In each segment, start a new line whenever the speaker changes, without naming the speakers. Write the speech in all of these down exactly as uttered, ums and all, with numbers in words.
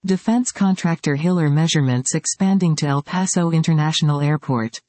Defense contractor Hiller Measurements expanding to El Paso International Airport.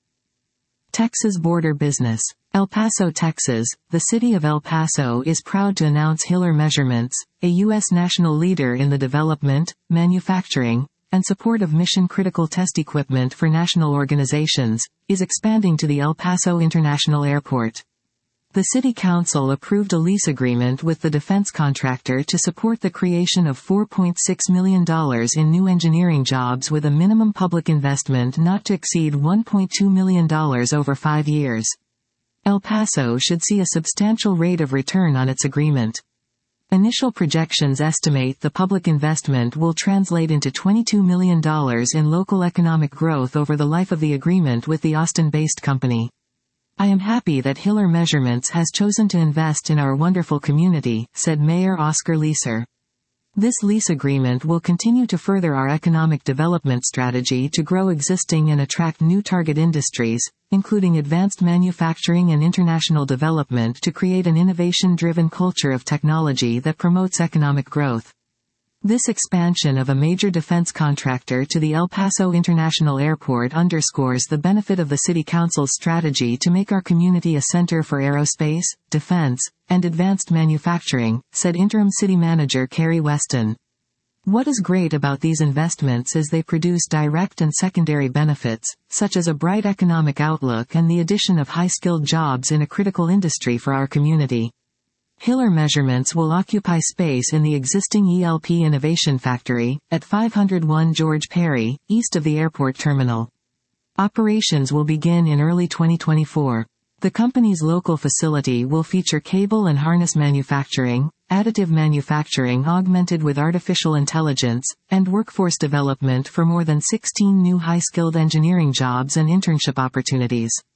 Texas border business. El Paso, Texas. The city of El Paso is proud to announce Hiller Measurements, a U S national leader in the development, manufacturing, and support of mission-critical test equipment for national organizations, is expanding to the El Paso International Airport. The City Council approved a lease agreement with the defense contractor to support the creation of four point six million dollars in new engineering jobs with a minimum public investment not to exceed one point two million dollars over five years. El Paso should see a substantial rate of return on its agreement. Initial projections estimate the public investment will translate into twenty-two million dollars in local economic growth over the life of the agreement with the Austin-based company. I am happy that Hiller Measurements has chosen to invest in our wonderful community, said Mayor Oscar Leeser. This lease agreement will continue to further our economic development strategy to grow existing and attract new target industries, including advanced manufacturing and international development, to create an innovation-driven culture of technology that promotes economic growth. This expansion of a major defense contractor to the El Paso International Airport underscores the benefit of the City Council's strategy to make our community a center for aerospace, defense, and advanced manufacturing, said Interim City Manager Carrie Weston. What is great about these investments is they produce direct and secondary benefits, such as a bright economic outlook and the addition of high-skilled jobs in a critical industry for our community. Hiller Measurements will occupy space in the existing E L P Innovation Factory, at five oh one George Perry, east of the airport terminal. Operations will begin in early twenty twenty-four. The company's local facility will feature cable and harness manufacturing, additive manufacturing augmented with artificial intelligence, and workforce development for more than sixteen new high-skilled engineering jobs and internship opportunities.